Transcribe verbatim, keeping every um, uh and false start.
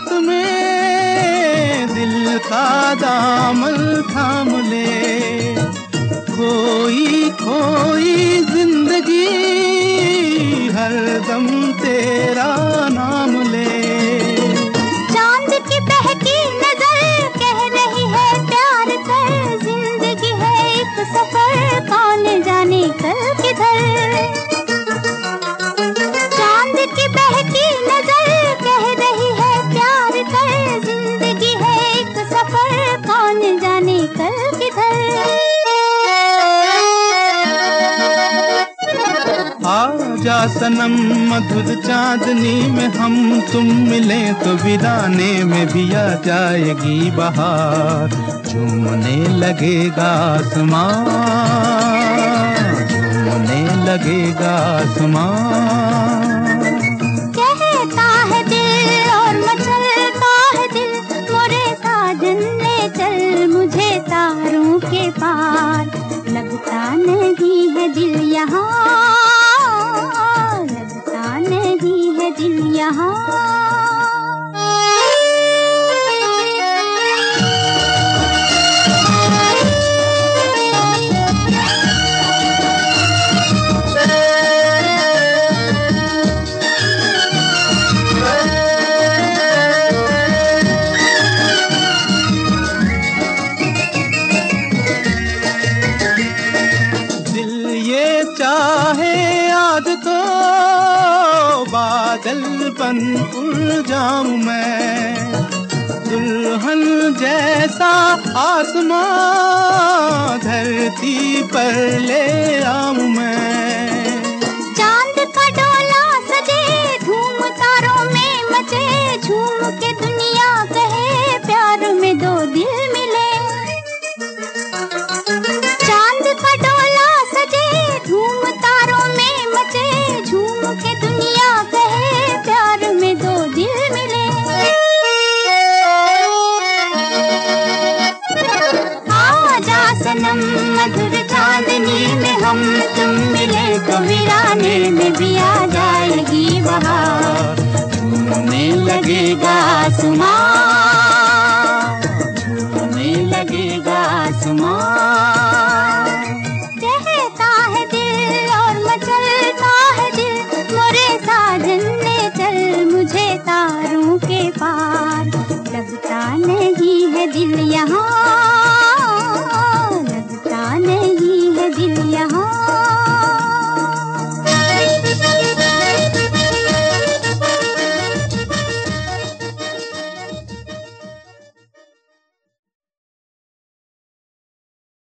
हाथ में दिल का दामन थाम ले, खोई खोई जिंदगी हरदम तेरा नाम ले। चांद की बहकी नजर कह रही है प्यार कर, जिंदगी है एक सफर कौन जाने कल किधर। चांद की बहकी नजर कह रही है प्यार कर, जिंदगी है एक सफर कौन जाने कल किधर। आजा सनम मधुर चांदनी में हम तुम मिले तो वीराने में भी आ जाएगी बहार, झूमने लगेगा आसमां, झूमने लगेगा आसमां। कहता है दिल और मचलता है दिल, मोरे साजन ले चल मुझे तारों के पार। लगता नहीं है दिल यहाँ, लगता नहीं है दिल यहाँ। चाहे आज तो बादल बन उड़ जाऊं मैं, दुल्हन जैसा आसमां धरती पर ले आऊं मैं। चांद का डोला सजे धूम तारों में मचे, झूम के दुनिया कहे प्यार में दो दिल मिले। चांद का डोला सजे धूम तारों में मचे, झूम के दुनिया कहे प्यार में दो दिल मिले। आजा सनम मधुर चांदनी में हम तुम मिले तो वीराने में भी आ जाएगी बहार, झूमने लगेगा आसमां, झूमने लगेगा आसमां। तारों के पार लगता नहीं है दिल यहाँ।